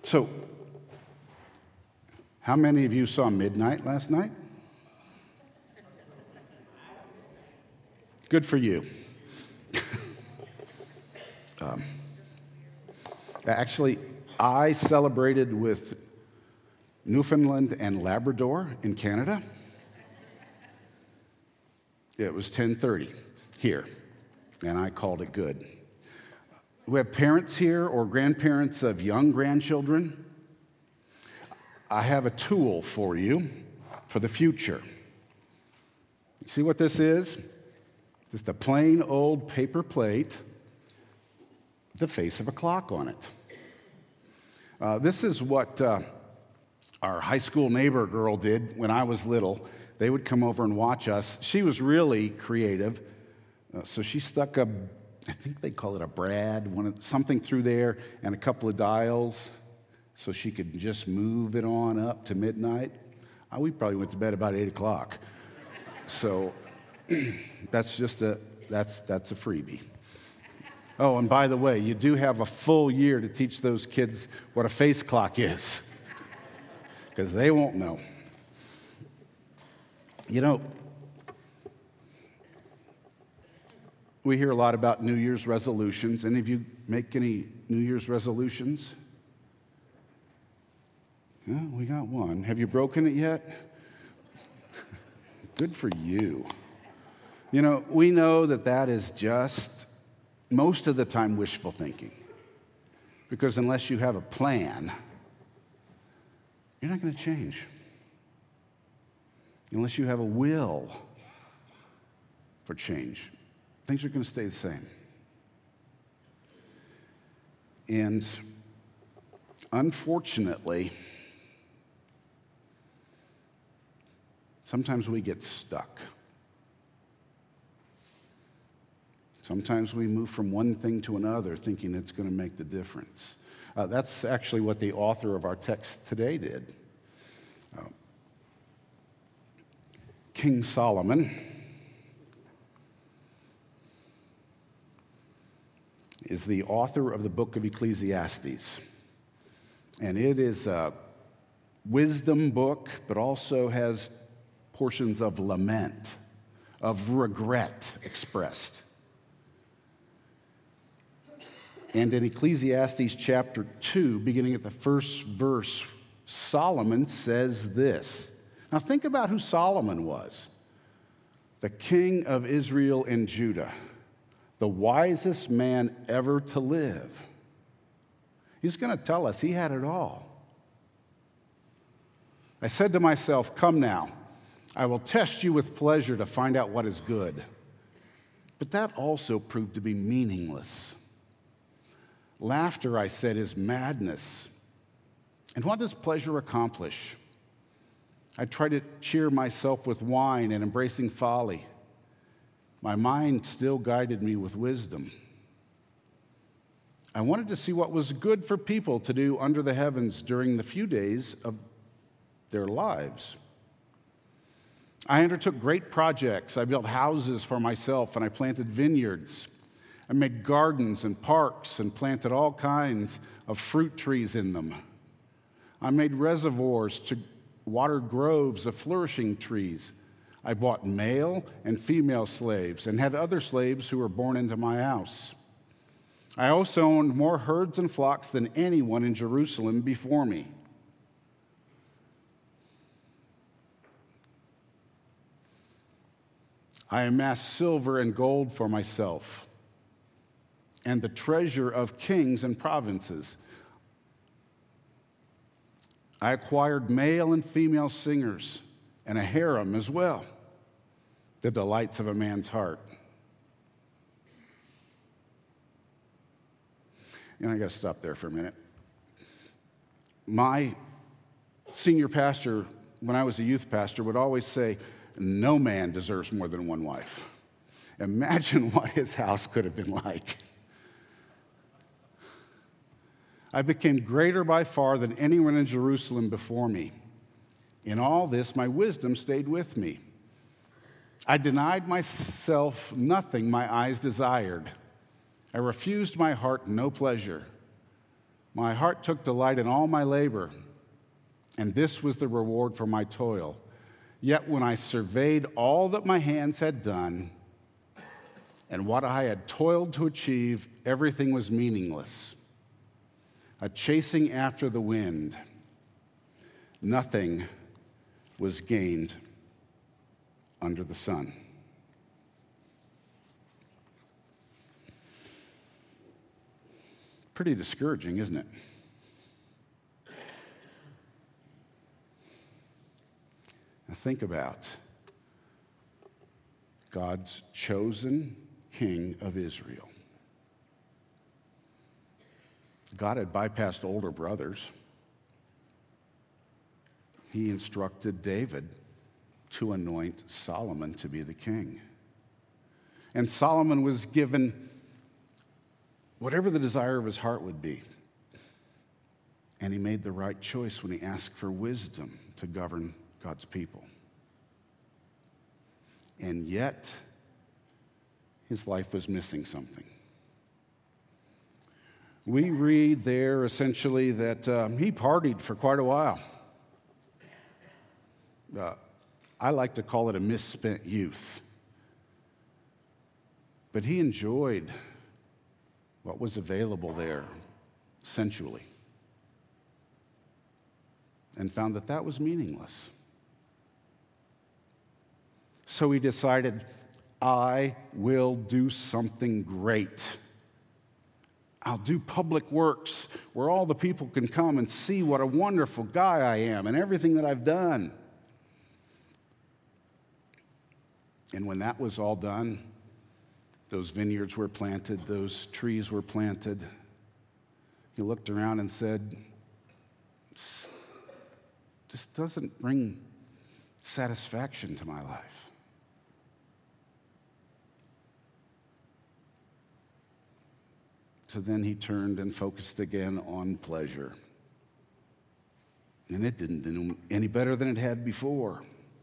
So, how many of you saw Midnight last night? Good for you. Actually, I celebrated with Newfoundland and Labrador in Canada. It was 10:30 here, and I called it good. We have parents here or grandparents of young grandchildren. I have a tool for you for the future. You see what this is? Just a plain old paper plate with the face of a clock on it. This is what our high school neighbor girl did when I was little. They would come over and watch us. She was really creative. So she stuck a, I think they call it a brad, something through there, and a couple of dials so she could just move it on up to midnight. We probably went to bed about 8 o'clock. So that's a freebie. Oh, and by the way, you do have a full year to teach those kids what a face clock is, because they won't know. You know, we hear a lot about New Year's resolutions. Any of you make any New Year's resolutions? Yeah, we got one. Have you broken it yet? Good for you. You know, we know that is just, most of the time, wishful thinking. Because unless you have a plan, you're not going to change. Unless you have a will for change, things are going to stay the same. And unfortunately, sometimes we get stuck. Sometimes we move from one thing to another thinking it's going to make the difference. That's actually what the author of our text today did. King Solomon is the author of the book of Ecclesiastes. And it is a wisdom book, but also has portions of lament, of regret expressed. And in Ecclesiastes chapter 2, beginning at the first verse, Solomon says this. Now think about who Solomon was. The king of Israel and Judah, the wisest man ever to live. He's going to tell us he had it all. I said to myself, come now, I will test you with pleasure to find out what is good. But that also proved to be meaningless. Laughter, I said, is madness. And what does pleasure accomplish? I tried to cheer myself with wine and embracing folly. My mind still guided me with wisdom. I wanted to see what was good for people to do under the heavens during the few days of their lives. I undertook great projects. I built houses for myself, and I planted vineyards. I made gardens and parks and planted all kinds of fruit trees in them. I made reservoirs to water groves of flourishing trees. I bought male and female slaves and had other slaves who were born into my house. I also owned more herds and flocks than anyone in Jerusalem before me. I amassed silver and gold for myself and the treasure of kings and provinces. I acquired male and female singers and a harem as well, the delights of a man's heart. And I got to stop there for a minute. My senior pastor, when I was a youth pastor, would always say, no man deserves more than one wife. Imagine what his house could have been like. I became greater by far than anyone in Jerusalem before me. In all this, my wisdom stayed with me. I denied myself nothing my eyes desired. I refused my heart no pleasure. My heart took delight in all my labor, and this was the reward for my toil. Yet when I surveyed all that my hands had done and what I had toiled to achieve, everything was meaningless, a chasing after the wind. Nothing was gained under the sun. Pretty discouraging, isn't it? Now think about God's chosen king of Israel. God had bypassed older brothers. He instructed David to anoint Solomon to be the king. And Solomon was given whatever the desire of his heart would be. And he made the right choice when he asked for wisdom to govern God's people. And yet, his life was missing something. We read there essentially that he partied for quite a while. I like to call it a misspent youth. But he enjoyed what was available there sensually and found that that was meaningless. So he decided, I will do something great. I'll do public works where all the people can come and see what a wonderful guy I am and everything that I've done. And when that was all done, those vineyards were planted, those trees were planted. He looked around and said, this doesn't bring satisfaction to my life. So then he turned and focused again on pleasure. And it didn't do him any better than it had before.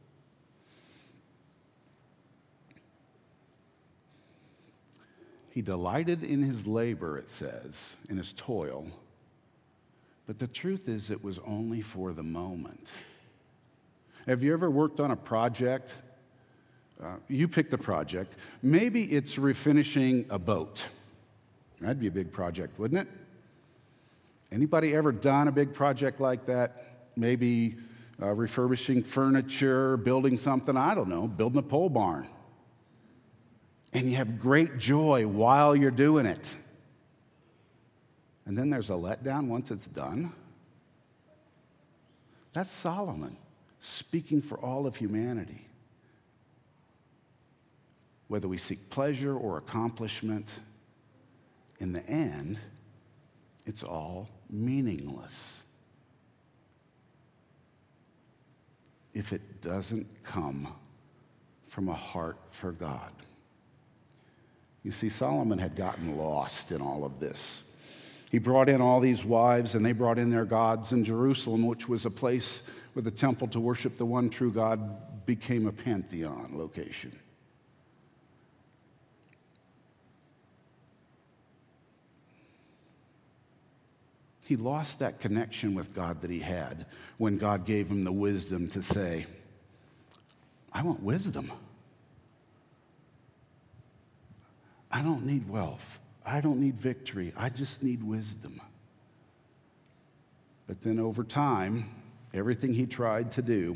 He delighted in his labor, it says, in his toil. But the truth is, it was only for the moment. Have you ever worked on a project? You pick the project. Maybe it's refinishing a boat. That'd be a big project, wouldn't it? Anybody ever done a big project like that? Maybe refurbishing furniture, building something, I don't know, building a pole barn. And you have great joy while you're doing it. And then there's a letdown once it's done. That's Solomon speaking for all of humanity. Whether we seek pleasure or accomplishment, in the end, it's all meaningless if it doesn't come from a heart for God. You see, Solomon had gotten lost in all of this. He brought in all these wives, and they brought in their gods, and Jerusalem, which was a place where the temple to worship the one true God became a pantheon location. He lost that connection with God that he had when God gave him the wisdom to say, I want wisdom. I don't need wealth. I don't need victory. I just need wisdom. But then over time, everything he tried to do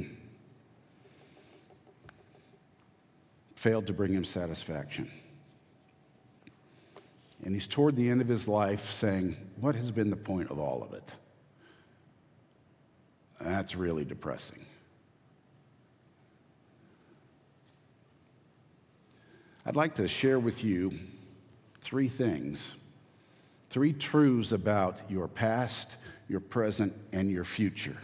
failed to bring him satisfaction. And he's toward the end of his life saying, what has been the point of all of it? And that's really depressing. I'd like to share with you three things, three truths about your past, your present, and your future.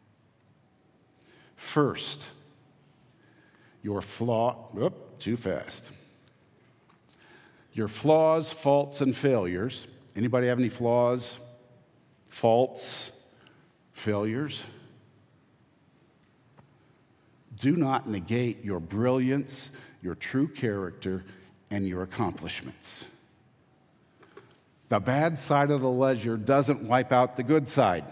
First, your too fast. Your flaws, faults, and failures. Anybody have any flaws, faults, failures? Do not negate your brilliance, your true character, and your accomplishments. The bad side of the ledger doesn't wipe out the good side.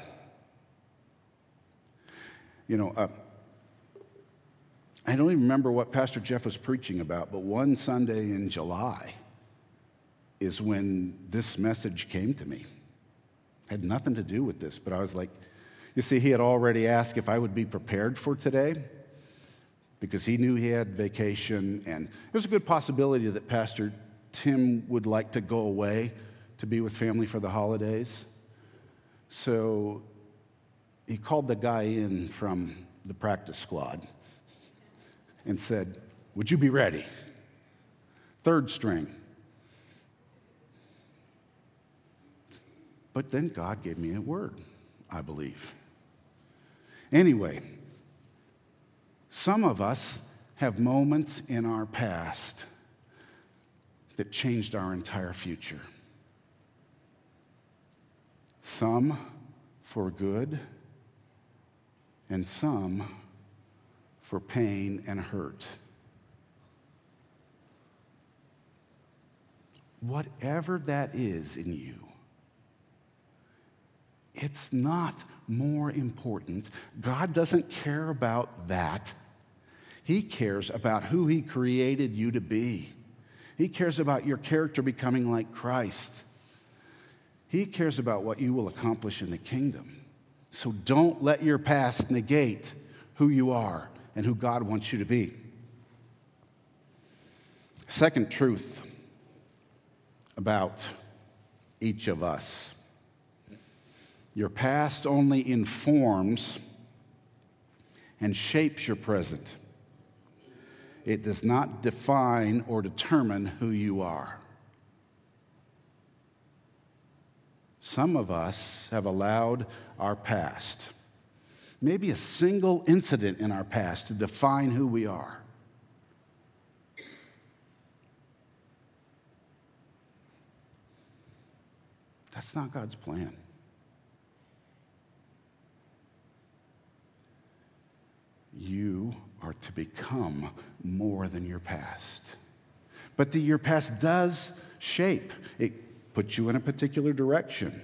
I don't even remember what Pastor Jeff was preaching about, but one Sunday in July is when this message came to me. It had nothing to do with this, but I was like, you see, he had already asked if I would be prepared for today because he knew he had vacation, and there's a good possibility that Pastor Tim would like to go away to be with family for the holidays. So he called the guy in from the practice squad and said, would you be ready? Third string. But then God gave me a word, I believe. Anyway, some of us have moments in our past that changed our entire future. Some for good, and some for pain and hurt. Whatever that is in you, it's not more important. God doesn't care about that. He cares about who He created you to be. He cares about your character becoming like Christ. He cares about what you will accomplish in the kingdom. So don't let your past negate who you are and who God wants you to be. Second truth about each of us. Your past only informs and shapes your present. It does not define or determine who you are. Some of us have allowed our past, maybe a single incident in our past, to define who we are. That's not God's plan. You are to become more than your past. But your past does shape. It puts you in a particular direction.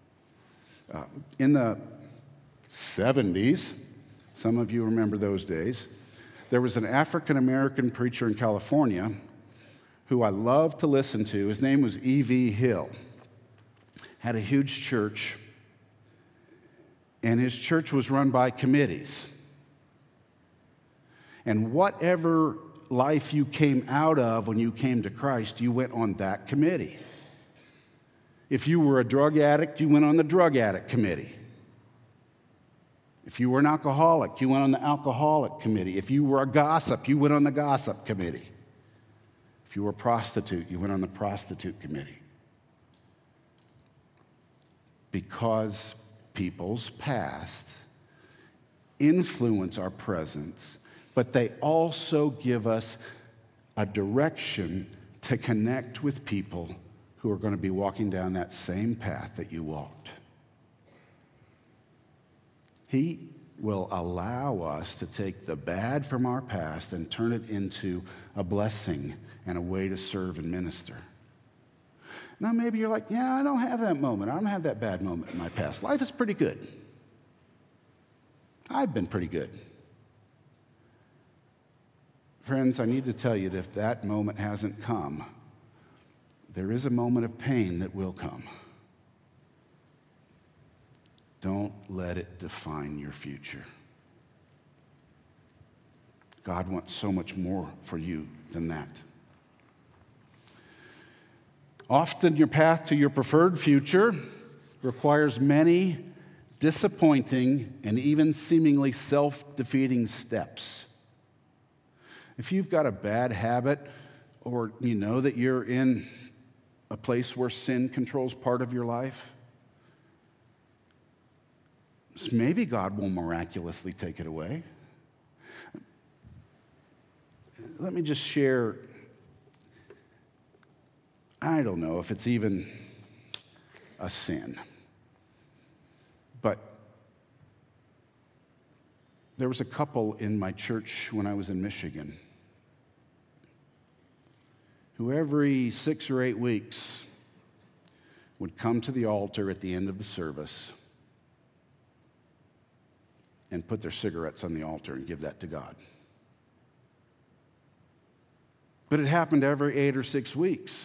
In the 70s, some of you remember those days, there was an African-American preacher in California who I loved to listen to. His name was E.V. Hill. Had a huge church, and his church was run by committees. And whatever life you came out of when you came to Christ, you went on that committee. If you were a drug addict, you went on the drug addict committee. If you were an alcoholic, you went on the alcoholic committee. If you were a gossip, you went on the gossip committee. If you were a prostitute, you went on the prostitute committee. Because people's past influence our present, but they also give us a direction to connect with people who are going to be walking down that same path that you walked. He will allow us to take the bad from our past and turn it into a blessing and a way to serve and minister. Now, maybe you're like, yeah, I don't have that moment. I don't have that bad moment in my past. Life is pretty good. I've been pretty good. Friends, I need to tell you that if that moment hasn't come, there is a moment of pain that will come. Don't let it define your future. God wants so much more for you than that. Often your path to your preferred future requires many disappointing and even seemingly self-defeating steps. If you've got a bad habit, or you know that you're in a place where sin controls part of your life, maybe God will miraculously take it away. Let me just share, I don't know if it's even a sin, but there was a couple in my church when I was in Michigan who every 6 or 8 weeks would come to the altar at the end of the service and put their cigarettes on the altar and give that to God. But it happened every 8 or 6 weeks.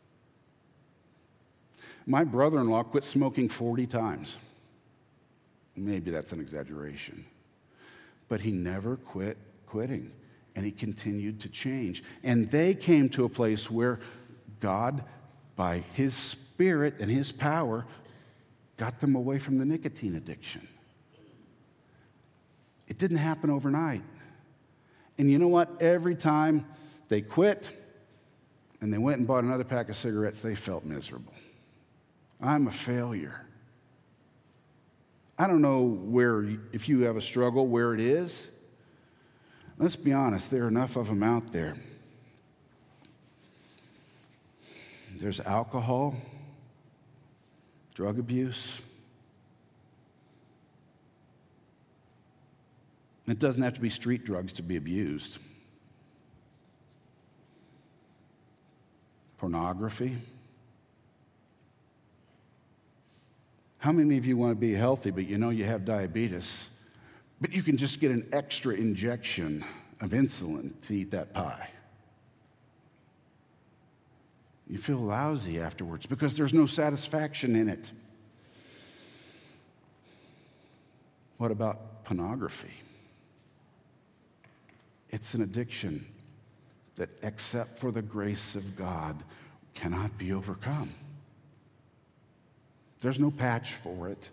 My brother-in-law quit smoking 40 times. Maybe that's an exaggeration. But he never quit quitting, and he continued to change. And they came to a place where God, by his Spirit and his power, got them away from the nicotine addiction. It didn't happen overnight. And you know what? Every time they quit and they went and bought another pack of cigarettes, they felt miserable. I'm a failure. I don't know if you have a struggle, where it is. Let's be honest, there are enough of them out there. There's alcohol, drug abuse. It doesn't have to be street drugs to be abused. Pornography. How many of you want to be healthy, but you know you have diabetes, but you can just get an extra injection of insulin to eat that pie? You feel lousy afterwards because there's no satisfaction in it. What about pornography? It's an addiction that, except for the grace of God, cannot be overcome. There's no patch for it.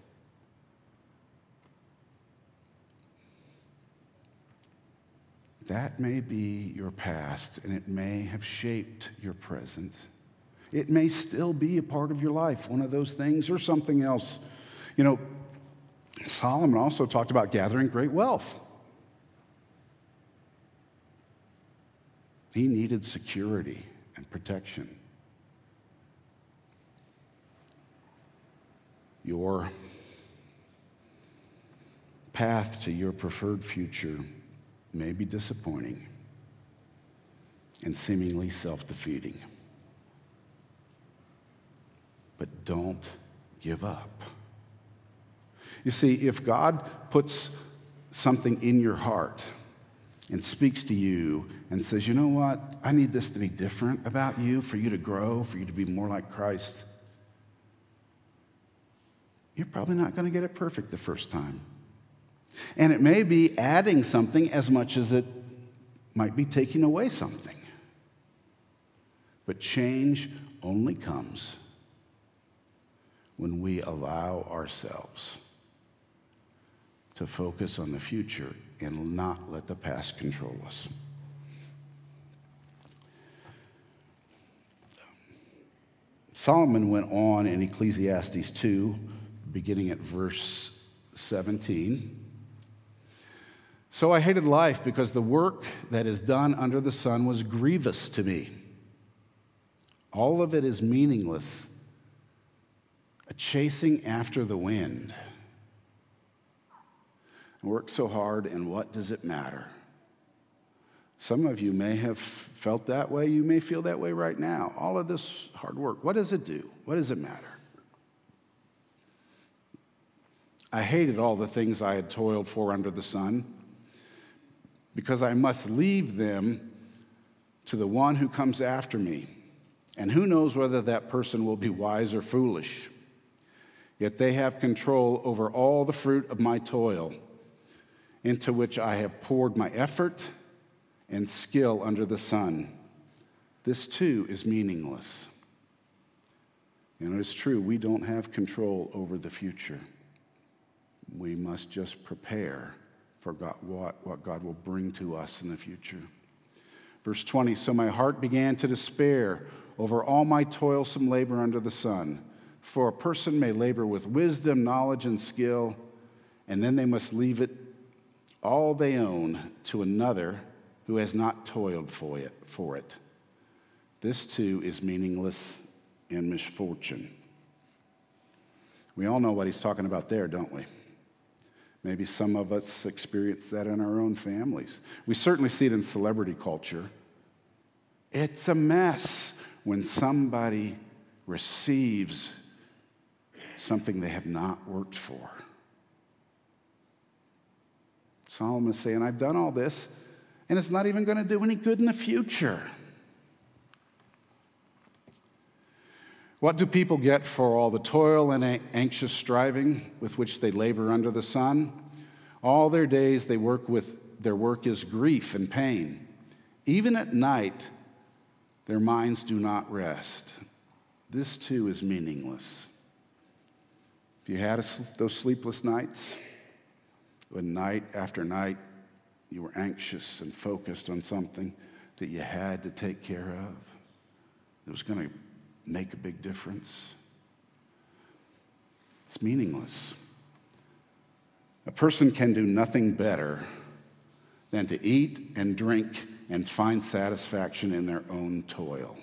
That may be your past, and it may have shaped your present. It may still be a part of your life, one of those things or something else. You know, Solomon also talked about gathering great wealth. He needed security and protection. Your path to your preferred future may be disappointing and seemingly self-defeating. But don't give up. You see, if God puts something in your heart and speaks to you and says, you know what, I need this to be different about you, for you to grow, for you to be more like Christ, you're probably not going to get it perfect the first time. And it may be adding something as much as it might be taking away something. But change only comes when we allow ourselves to focus on the future and not let the past control us. Solomon went on in Ecclesiastes 2, beginning at verse 17. So I hated life because the work that is done under the sun was grievous to me. All of it is meaningless, a chasing after the wind. I work so hard, and what does it matter? Some of you may have felt that way. You may feel that way right now. All of this hard work, what does it do? What does it matter? I hated all the things I had toiled for under the sun, because I must leave them to the one who comes after me. And who knows whether that person will be wise or foolish. Yet they have control over all the fruit of my toil, into which I have poured my effort and skill under the sun. This too is meaningless. And it's true, we don't have control over the future. We must just prepare for God, what God will bring to us in the future. Verse 20, so my heart began to despair over all my toilsome labor under the sun. For a person may labor with wisdom, knowledge, and skill, and then they must leave it all they own to another who has not toiled for it. This too is meaningless and misfortune. We all know what he's talking about there, don't we? Maybe some of us experience that in our own families. We certainly see it in celebrity culture. It's a mess when somebody receives something they have not worked for. Solomon is saying, I've done all this, and it's not even going to do any good in the future. What do people get for all the toil and anxious striving with which they labor under the sun? All their days their work is grief and pain. Even at night, their minds do not rest. This too is meaningless. If you had those sleepless nights, when night after night you were anxious and focused on something that you had to take care of, it was going to make a big difference. It's meaningless. A person can do nothing better than to eat and drink and find satisfaction in their own toil.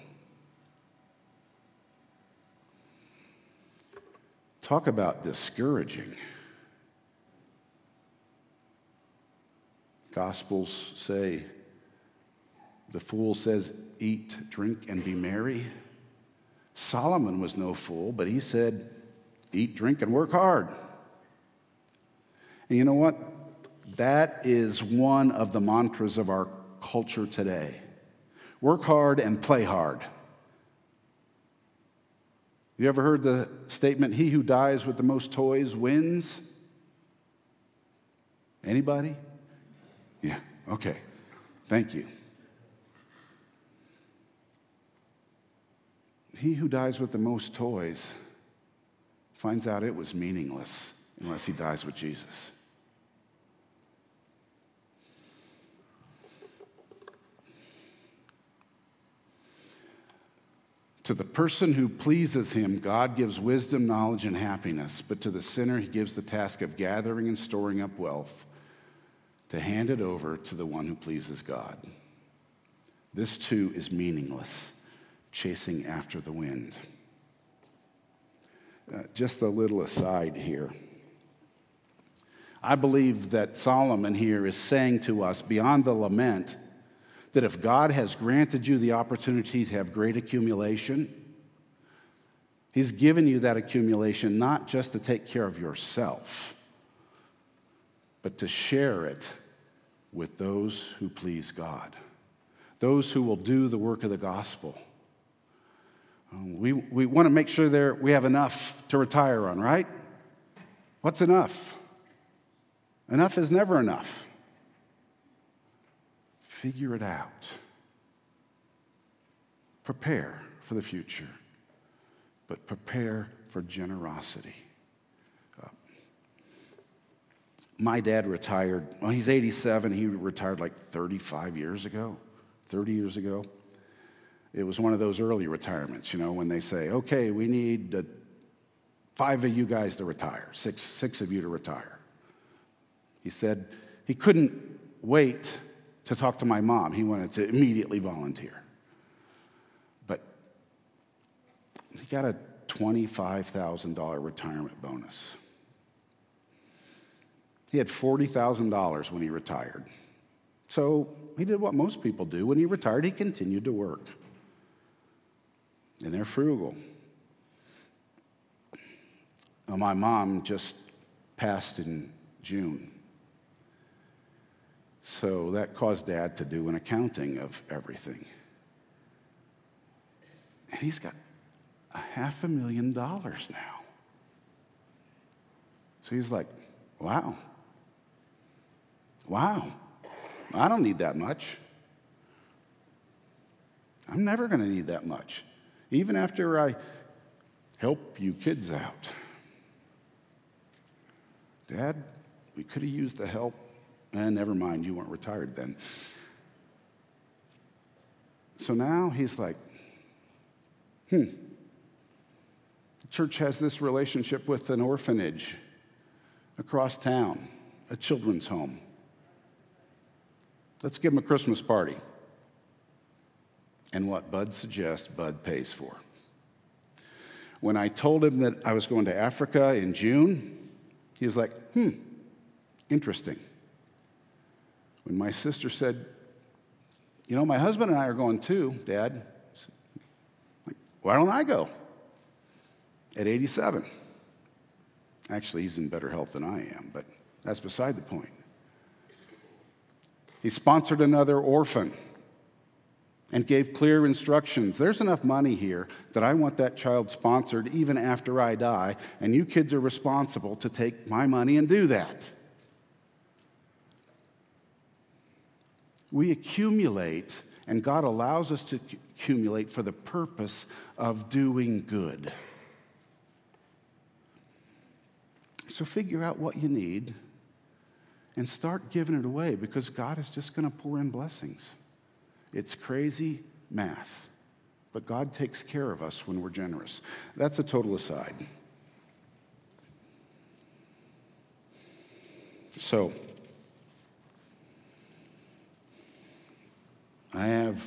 Talk about discouraging. Gospels say, the fool says, eat, drink, and be merry. Solomon was no fool, but he said, eat, drink, and work hard. And you know what? That is one of the mantras of our culture today. Work hard and play hard. You ever heard the statement, he who dies with the most toys wins? Anybody? Yeah, okay. Thank you. He who dies with the most toys finds out it was meaningless unless he dies with Jesus. To the person who pleases him, God gives wisdom, knowledge, and happiness. But to the sinner, he gives the task of gathering and storing up wealth to hand it over to the one who pleases God. This too is meaningless, chasing after the wind. Just a little aside here. I believe that Solomon here is saying to us, beyond the lament, that if God has granted you the opportunity to have great accumulation, he's given you that accumulation not just to take care of yourself, but to share it with those who please God, those who will do the work of the gospel. We want to make sure we have enough to retire on, right? What's enough? Enough is never enough. Figure it out. Prepare for the future, but prepare for generosity. My dad retired, well, he's 87. He retired like 30 years ago. It was one of those early retirements, when they say, okay, we need 5 of you guys to retire, six of you to retire. He said he couldn't wait to talk to my mom. He wanted to immediately volunteer. But he got a $25,000 retirement bonus. He had $40,000 when he retired. So he did what most people do. When he retired, he continued to work. And they're frugal. Well, my mom just passed in June. So that caused Dad to do an accounting of everything. And he's got $500,000 now. So he's like, wow, I don't need that much. I'm never going to need that much, even after I help you kids out. Dad, we could have used the help. And never mind, you weren't retired then. So now he's like, the church has this relationship with an orphanage across town, a children's home. Let's give them a Christmas party. And what Bud suggests, Bud pays for. When I told him that I was going to Africa in June, he was like, interesting. When my sister said, my husband and I are going too, Dad, like, why don't I go? At 87. Actually, he's in better health than I am, but that's beside the point. He sponsored another orphan and gave clear instructions. There's enough money here that I want that child sponsored even after I die, and you kids are responsible to take my money and do that. We accumulate, and God allows us to accumulate for the purpose of doing good. So figure out what you need and start giving it away, because God is just going to pour in blessings. It's crazy math, but God takes care of us when we're generous. That's a total aside. So, I have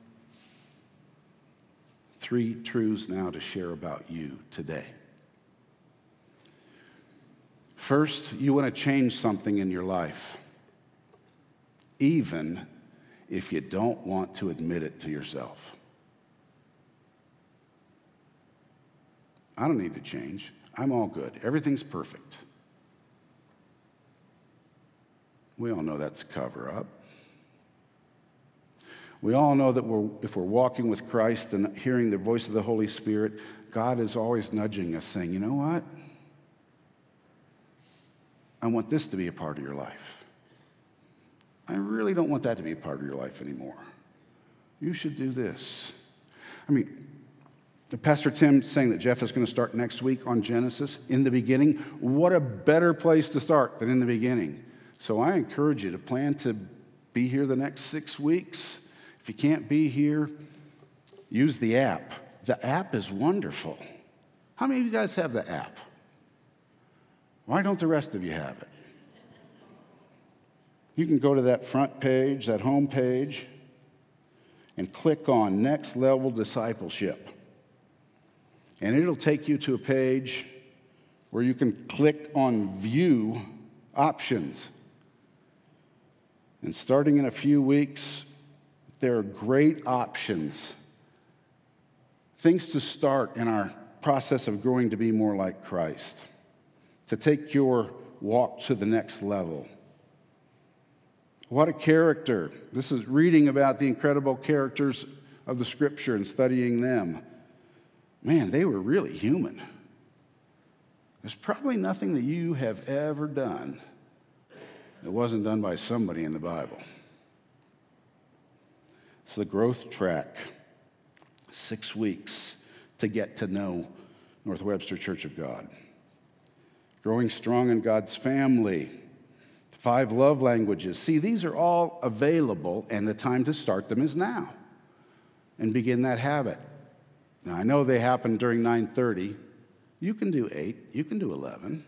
3 truths now to share about you today. First, you want to change something in your life, even if you don't want to admit it to yourself. I don't need to change. I'm all good. Everything's perfect. We all know that's a cover-up. We all know that if we're walking with Christ and hearing the voice of the Holy Spirit, God is always nudging us, saying, you know what? I want this to be a part of your life. I really don't want that to be a part of your life anymore. You should do this. I mean, Pastor Tim saying that Jeff is going to start next week on Genesis in the beginning. What a better place to start than in the beginning. So I encourage you to plan to be here the next 6 weeks. If you can't be here, use the app. The app is wonderful. How many of you guys have the app? Why don't the rest of you have it? You can go to that front page, that home page, and click on Next Level Discipleship. And it'll take you to a page where you can click on View Options. And starting in a few weeks, there are great options, things to start in our process of growing to be more like Christ, to take your walk to the next level. What a character. This is reading about the incredible characters of the Scripture and studying them. Man, they were really human. There's probably nothing that you have ever done that wasn't done by somebody in the Bible. It's the growth track, 6 weeks to get to know North Webster Church of God. Growing strong in God's family, 5 love languages. See, these are all available, and the time to start them is now and begin that habit. Now, I know they happen during 9:30. You can do 8. You can do 11.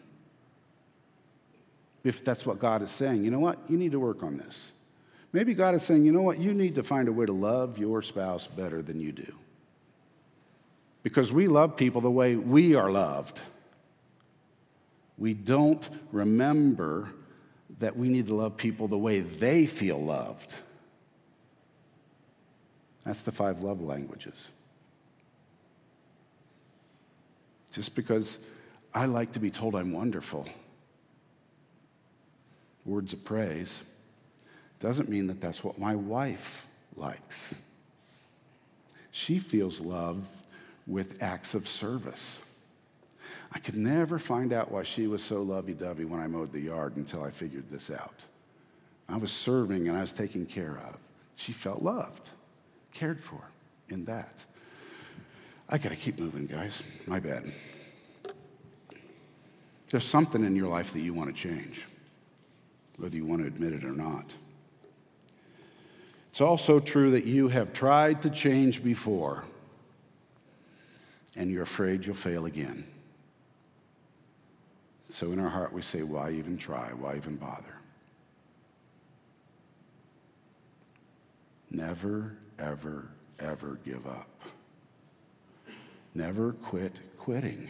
If that's what God is saying, you know what? You need to work on this. Maybe God is saying, you know what? You need to find a way to love your spouse better than you do. Because we love people the way we are loved. We don't remember that we need to love people the way they feel loved. That's the 5 love languages. Just because I like to be told I'm wonderful, words of praise, doesn't mean that that's what my wife likes. She feels love with acts of service. I could never find out why she was so lovey-dovey when I mowed the yard until I figured this out. I was serving and I was taken care of. She felt loved, cared for in that. I got to keep moving, guys. My bad. There's something in your life that you want to change, whether you want to admit it or not. It's also true that you have tried to change before, and you're afraid you'll fail again. So in our heart we say, why even try? Why even bother? Never, ever, ever give up. Never quit quitting.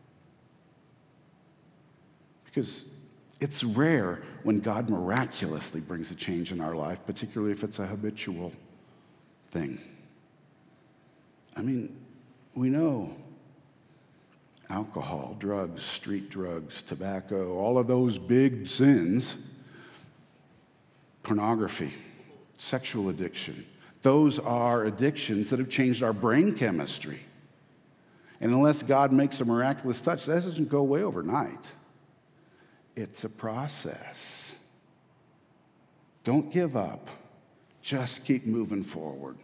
Because it's rare when God miraculously brings a change in our life, particularly if it's a habitual thing. I mean, we know. alcohol, drugs, street drugs, tobacco, all of those big sins, pornography, sexual addiction. Those are addictions that have changed our brain chemistry. And unless God makes a miraculous touch, that doesn't go away overnight. It's a process. Don't give up. Just keep moving forward.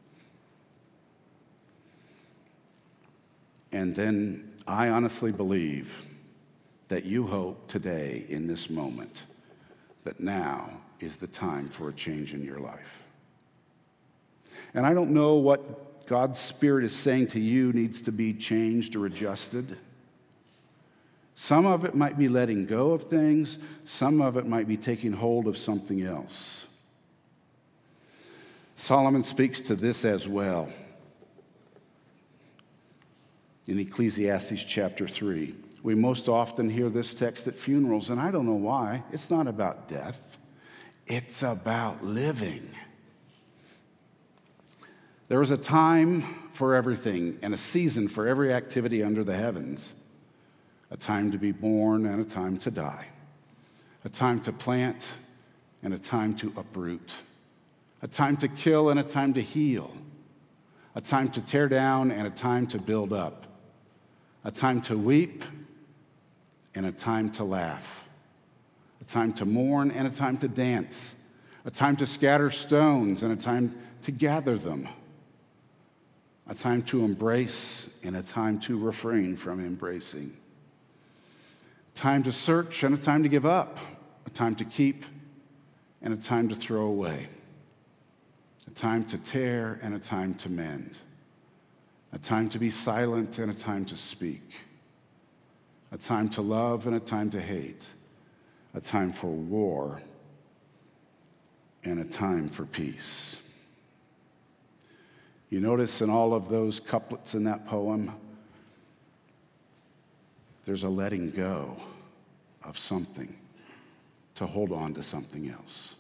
And then I honestly believe that you hope today in this moment that now is the time for a change in your life. And I don't know what God's Spirit is saying to you needs to be changed or adjusted. Some of it might be letting go of things. Some of it might be taking hold of something else. Solomon speaks to this as well. In Ecclesiastes chapter 3, we most often hear this text at funerals, and I don't know why. It's not about death. It's about living. There is a time for everything and a season for every activity under the heavens. A time to be born and a time to die. A time to plant and a time to uproot. A time to kill and a time to heal. A time to tear down and a time to build up. A time to weep and a time to laugh. A time to mourn and a time to dance. A time to scatter stones and a time to gather them. A time to embrace and a time to refrain from embracing. A time to search and a time to give up. A time to keep and a time to throw away. A time to tear and a time to mend. A time to be silent and a time to speak. A time to love and a time to hate. A time for war and a time for peace. You notice in all of those couplets in that poem, there's a letting go of something to hold on to something else.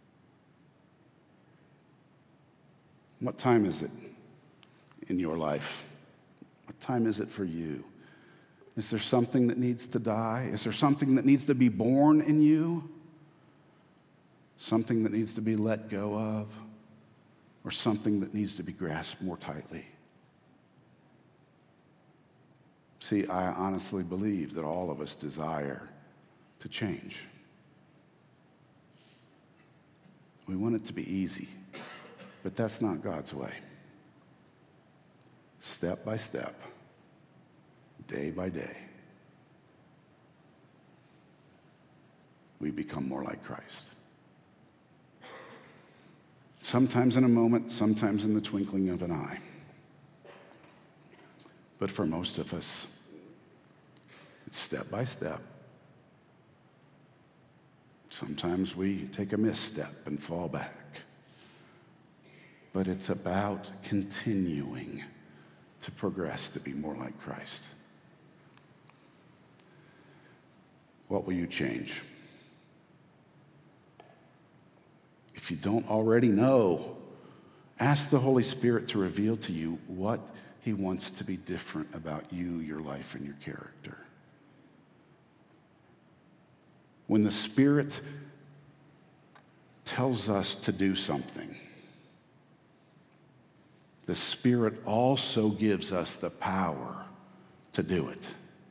What time is it in your life? What time is it for you? Is there something that needs to die? Is there something that needs to be born in you? Something that needs to be let go of? Or something that needs to be grasped more tightly? See, I honestly believe that all of us desire to change. We want it to be easy, but that's not God's way. Step by step, day by day, we become more like Christ. Sometimes in a moment, sometimes in the twinkling of an eye. But for most of us, it's step by step. Sometimes we take a misstep and fall back. But it's about continuing to progress to be more like Christ. What will you change? If you don't already know, ask the Holy Spirit to reveal to you what He wants to be different about you, your life, and your character. When the Spirit tells us to do something, the Spirit also gives us the power to do it.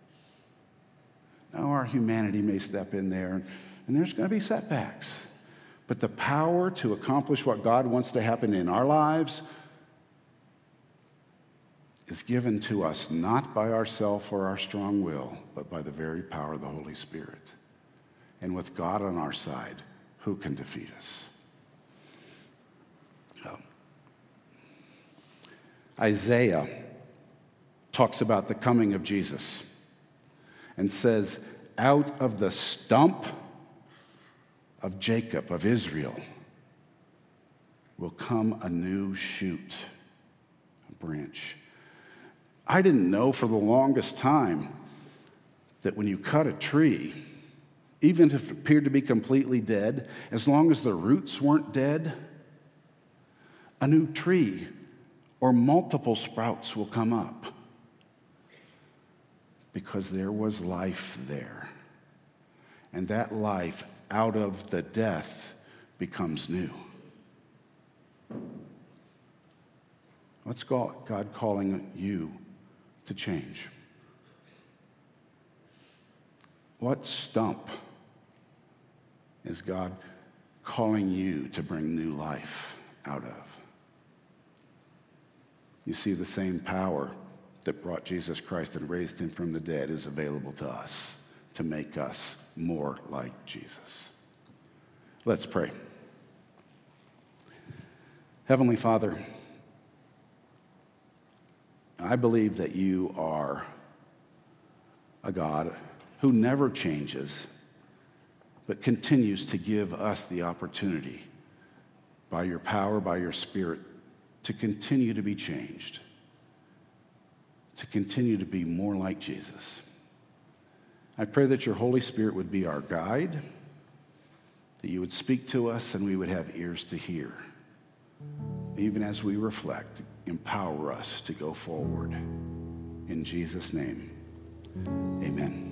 Now, our humanity may step in there, and there's going to be setbacks. But the power to accomplish what God wants to happen in our lives is given to us not by ourselves or our strong will, but by the very power of the Holy Spirit. And with God on our side, who can defeat us? Isaiah talks about the coming of Jesus and says, out of the stump of Jacob, of Israel, will come a new shoot, a branch. I didn't know for the longest time that when you cut a tree, even if it appeared to be completely dead, as long as the roots weren't dead, a new tree or multiple sprouts will come up. because there was life there. And that life out of the death becomes new. What's God calling you to change? What stump is God calling you to bring new life out of? You see, the same power that brought Jesus Christ and raised him from the dead is available to us to make us more like Jesus. Let's pray. Heavenly Father, I believe that you are a God who never changes, but continues to give us the opportunity by your power, by your Spirit, to continue to be changed, to continue to be more like Jesus. I pray that your Holy Spirit would be our guide, that you would speak to us and we would have ears to hear. Even as we reflect, empower us to go forward. In Jesus' name, amen.